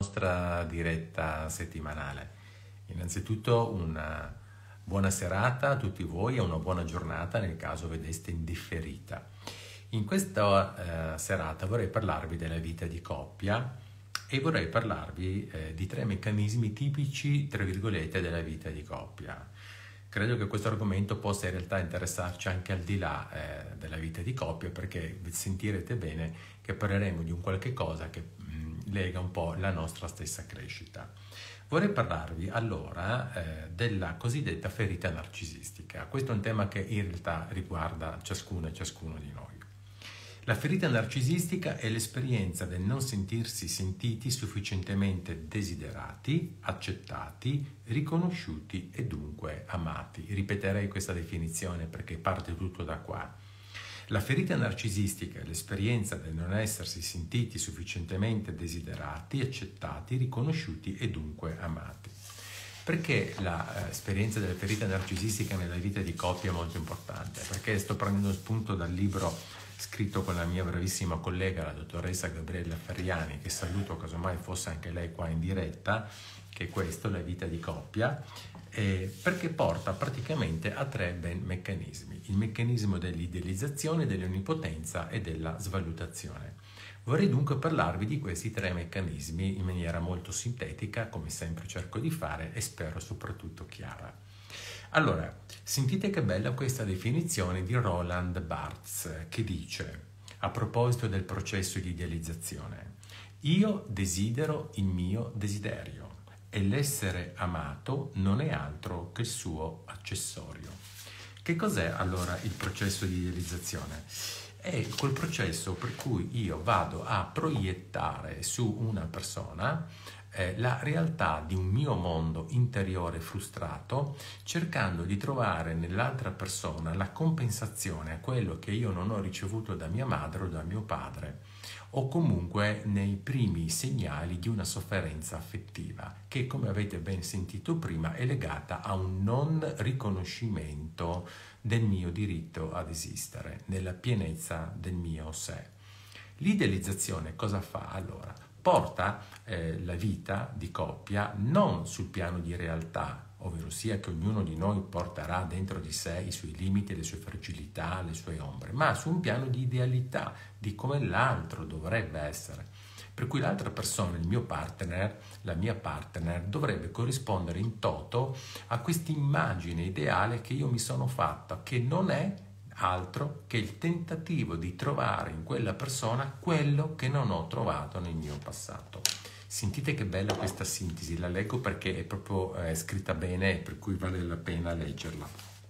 Nostra diretta settimanale. Innanzitutto una buona serata a tutti voi e una buona giornata nel caso vedeste in differita. In questa serata vorrei parlarvi della vita di coppia e vorrei parlarvi di 3 meccanismi tipici, tra virgolette, della vita di coppia. Credo che questo argomento possa in realtà interessarci anche al di là della vita di coppia, perché sentirete bene che parleremo di un qualche cosa che lega un po' la nostra stessa crescita. Vorrei parlarvi allora della cosiddetta ferita narcisistica. Questo è un tema che in realtà riguarda ciascuno e ciascuno di noi. La ferita narcisistica è l'esperienza del non sentirsi sentiti sufficientemente desiderati, accettati, riconosciuti e dunque amati. Ripeterei questa definizione perché parte tutto da qua. La ferita narcisistica è l'esperienza del non essersi sentiti sufficientemente desiderati, accettati, riconosciuti e dunque amati. Perché l'esperienza della ferita narcisistica nella vita di coppia è molto importante? Perché sto prendendo spunto dal libro scritto con la mia bravissima collega, la dottoressa Gabriella Ferriani, che saluto casomai fosse anche lei qua in diretta, che è questo, la vita di coppia, perché porta praticamente a 3 meccanismi: il meccanismo dell'idealizzazione, dell'onnipotenza e della svalutazione. Vorrei dunque parlarvi di questi 3 meccanismi in maniera molto sintetica, come sempre cerco di fare, e spero soprattutto chiara. Allora, sentite che bella questa definizione di Roland Barthes, che dice, a proposito del processo di idealizzazione: io desidero il mio desiderio e l'essere amato non è altro che il suo accessorio. Che cos'è allora il processo di idealizzazione? È quel processo per cui io vado a proiettare su una persona la realtà di un mio mondo interiore frustrato, cercando di trovare nell'altra persona la compensazione a quello che io non ho ricevuto da mia madre o da mio padre, o comunque nei primi segnali di una sofferenza affettiva che, come avete ben sentito prima, è legata a un non riconoscimento del mio diritto ad esistere, nella pienezza del mio sé. L'idealizzazione cosa fa allora? Porta la vita di coppia non sul piano di realtà, ovvero sia che ognuno di noi porterà dentro di sé i suoi limiti, le sue fragilità, le sue ombre, ma su un piano di idealità, di come l'altro dovrebbe essere. Per cui l'altra persona, il mio partner, la mia partner, dovrebbe corrispondere in toto a questa immagine ideale che io mi sono fatta, che non è altro che il tentativo di trovare in quella persona quello che non ho trovato nel mio passato. Sentite che bella questa sintesi, la leggo perché è proprio scritta bene, per cui vale la pena leggerla.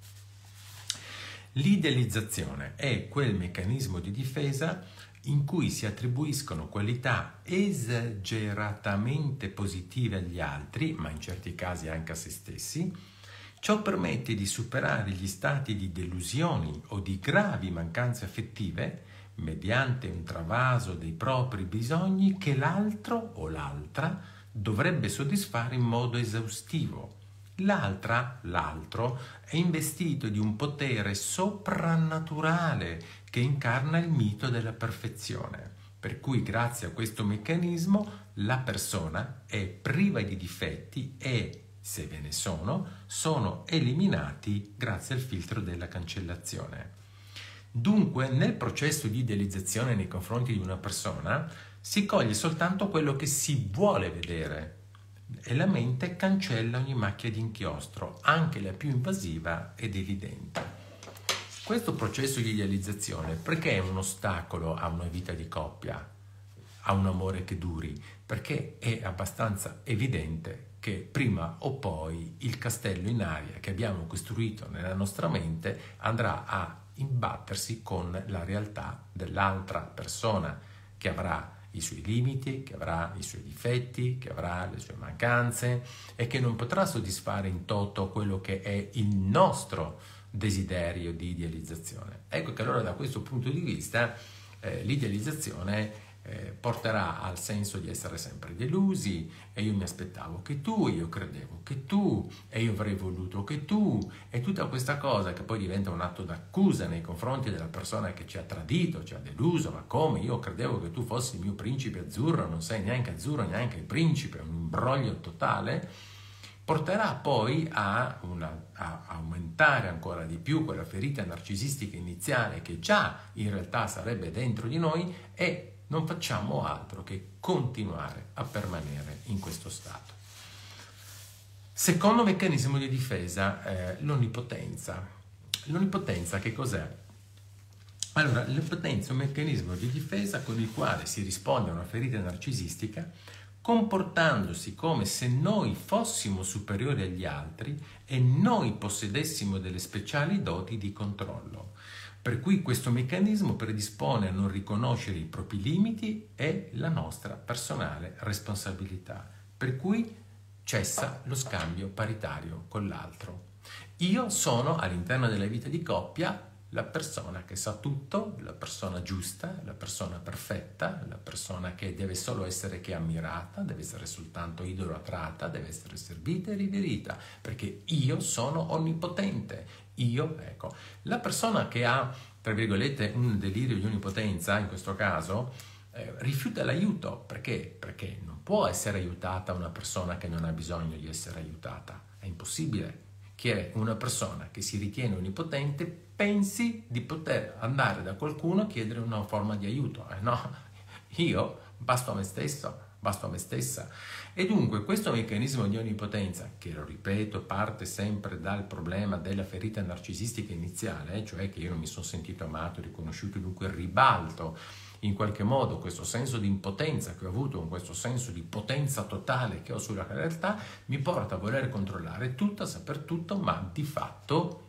L'idealizzazione è quel meccanismo di difesa in cui si attribuiscono qualità esageratamente positive agli altri, ma in certi casi anche a se stessi. Ciò permette di superare gli stati di delusioni o di gravi mancanze affettive mediante un travaso dei propri bisogni che l'altro o l'altra dovrebbe soddisfare in modo esaustivo. L'altro, è investito di un potere soprannaturale che incarna il mito della perfezione, per cui grazie a questo meccanismo la persona è priva di difetti e, se ve ne sono eliminati grazie al filtro della cancellazione. Dunque, nel processo di idealizzazione nei confronti di una persona si coglie soltanto quello che si vuole vedere e la mente cancella ogni macchia di inchiostro, anche la più invasiva ed evidente. Questo processo di idealizzazione perché è un ostacolo a una vita di coppia, a un amore che duri? Perché è abbastanza evidente che prima o poi il castello in aria che abbiamo costruito nella nostra mente andrà a imbattersi con la realtà dell'altra persona, che avrà i suoi limiti, che avrà i suoi difetti, che avrà le sue mancanze e che non potrà soddisfare in toto quello che è il nostro desiderio di idealizzazione. Ecco che allora da questo punto di vista l'idealizzazione porterà al senso di essere sempre delusi, e io mi aspettavo che tu, io credevo che tu, e io avrei voluto che tu, e tutta questa cosa che poi diventa un atto d'accusa nei confronti della persona che ci ha tradito, ci ha deluso. Ma come? Io credevo che tu fossi il mio principe azzurro, non sei neanche azzurro, neanche il principe, un imbroglio totale, porterà poi a aumentare ancora di più quella ferita narcisistica iniziale che già in realtà sarebbe dentro di noi, e non facciamo altro che continuare a permanere in questo stato. Secondo meccanismo di difesa, l'onnipotenza. L'onnipotenza che cos'è? Allora, l'onnipotenza è un meccanismo di difesa con il quale si risponde a una ferita narcisistica comportandosi come se noi fossimo superiori agli altri e noi possedessimo delle speciali doti di controllo. Per cui questo meccanismo predispone a non riconoscere i propri limiti e la nostra personale responsabilità, per cui cessa lo scambio paritario con l'altro. Io sono all'interno della vita di coppia la persona che sa tutto, la persona giusta, la persona perfetta, la persona che deve solo essere che ammirata, deve essere soltanto idolatrata, deve essere servita e riverita, perché io sono onnipotente. Ecco, la persona che ha, tra virgolette, un delirio di onnipotenza, in questo caso, rifiuta l'aiuto. Perché? Perché non può essere aiutata una persona che non ha bisogno di essere aiutata. È impossibile che una persona che si ritiene onnipotente pensi di poter andare da qualcuno a chiedere una forma di aiuto. No, io basto a me stesso, basto a me stessa. E dunque questo meccanismo di onnipotenza, che lo ripeto, parte sempre dal problema della ferita narcisistica iniziale, cioè che io non mi sono sentito amato, riconosciuto, dunque ribalto in qualche modo questo senso di impotenza che ho avuto, questo senso di potenza totale che ho sulla realtà, mi porta a voler controllare tutto, a saper tutto, ma di fatto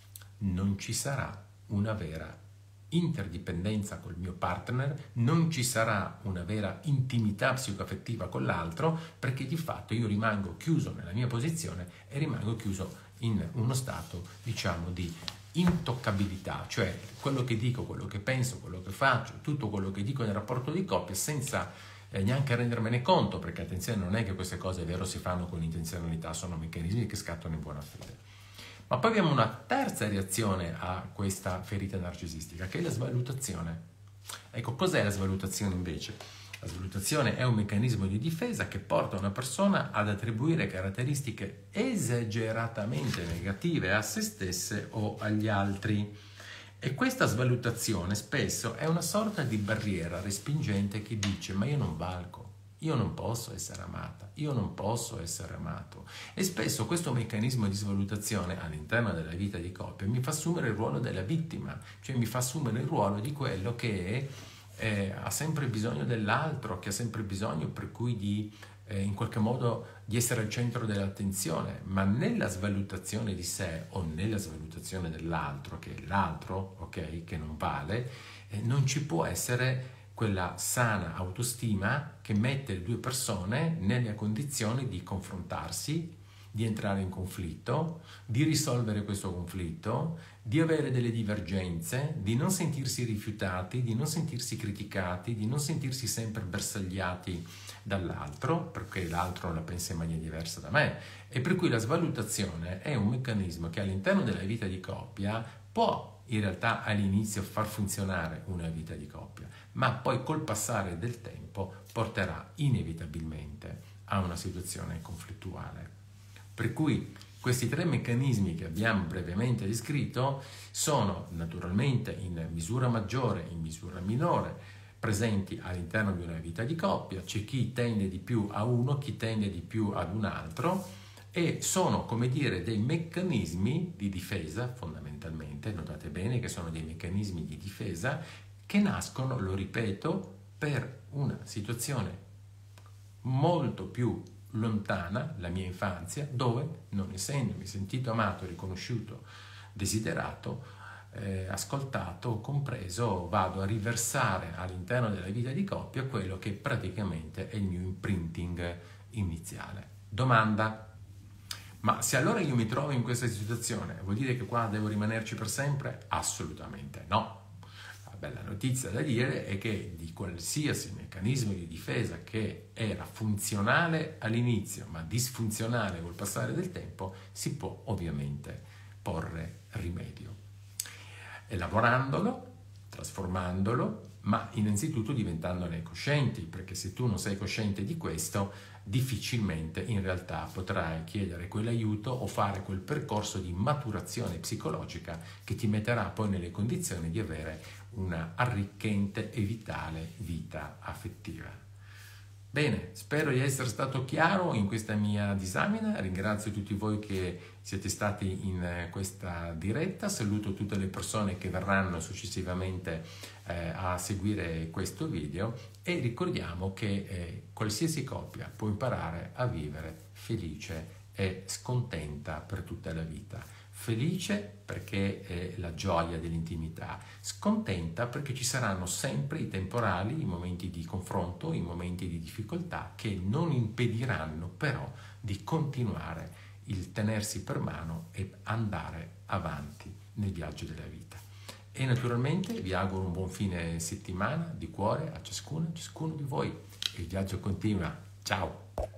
non ci sarà una vera interdipendenza col mio partner, non ci sarà una vera intimità psicoaffettiva con l'altro, perché di fatto io rimango chiuso nella mia posizione e rimango chiuso in uno stato, diciamo, di intoccabilità, cioè quello che dico, quello che penso, quello che faccio, tutto quello che dico nel rapporto di coppia senza neanche rendermene conto, perché attenzione, non è che queste cose, è vero, si fanno con intenzionalità, sono meccanismi che scattano in buona fede. Ma poi abbiamo una terza reazione a questa ferita narcisistica, che è la svalutazione. Ecco, cos'è la svalutazione invece? La svalutazione è un meccanismo di difesa che porta una persona ad attribuire caratteristiche esageratamente negative a se stesse o agli altri. E questa svalutazione spesso è una sorta di barriera respingente che dice: ma io non valgo, io non posso essere amata, io non posso essere amato. E spesso questo meccanismo di svalutazione all'interno della vita di coppia mi fa assumere il ruolo della vittima, cioè mi fa assumere il ruolo di quello che ha sempre bisogno dell'altro, che ha sempre bisogno per cui di in qualche modo di essere al centro dell'attenzione, ma nella svalutazione di sé o nella svalutazione dell'altro, che è l'altro, ok, che non vale, non ci può essere quella sana autostima che mette le due persone nelle condizioni di confrontarsi, di entrare in conflitto, di risolvere questo conflitto, di avere delle divergenze, di non sentirsi rifiutati, di non sentirsi criticati, di non sentirsi sempre bersagliati dall'altro, perché l'altro la pensa in maniera diversa da me. E per cui la svalutazione è un meccanismo che all'interno della vita di coppia può in realtà all'inizio far funzionare una vita di coppia, ma poi col passare del tempo porterà inevitabilmente a una situazione conflittuale. Per cui questi tre meccanismi che abbiamo brevemente descritto sono naturalmente in misura maggiore e in misura minore presenti all'interno di una vita di coppia. C'è chi tende di più a uno, chi tende di più ad un altro, e sono, come dire, dei meccanismi di difesa fondamentalmente. Notate bene che sono dei meccanismi di difesa che nascono, lo ripeto, per una situazione molto più lontana, la mia infanzia, dove, non essendomi sentito amato, riconosciuto, desiderato, ascoltato, compreso, vado a riversare all'interno della vita di coppia quello che praticamente è il mio imprinting iniziale. Domanda: ma se allora io mi trovo in questa situazione, vuol dire che qua devo rimanerci per sempre? Assolutamente no. bella notizia da dire è che di qualsiasi meccanismo di difesa che era funzionale all'inizio ma disfunzionale col passare del tempo, si può ovviamente porre rimedio. Elaborandolo, trasformandolo, ma innanzitutto diventandone coscienti, perché se tu non sei cosciente di questo, difficilmente in realtà potrai chiedere quell'aiuto o fare quel percorso di maturazione psicologica che ti metterà poi nelle condizioni di avere una arricchente e vitale vita affettiva. Bene, spero di essere stato chiaro in questa mia disamina, ringrazio tutti voi che siete stati in questa diretta, saluto tutte le persone che verranno successivamente a seguire questo video e ricordiamo che qualsiasi coppia può imparare a vivere felice e scontenta per tutta la vita. Felice perché è la gioia dell'intimità, scontenta perché ci saranno sempre i temporali, i momenti di confronto, i momenti di difficoltà che non impediranno però di continuare il tenersi per mano e andare avanti nel viaggio della vita. E naturalmente vi auguro un buon fine settimana di cuore a ciascuno di voi. Il viaggio continua. Ciao!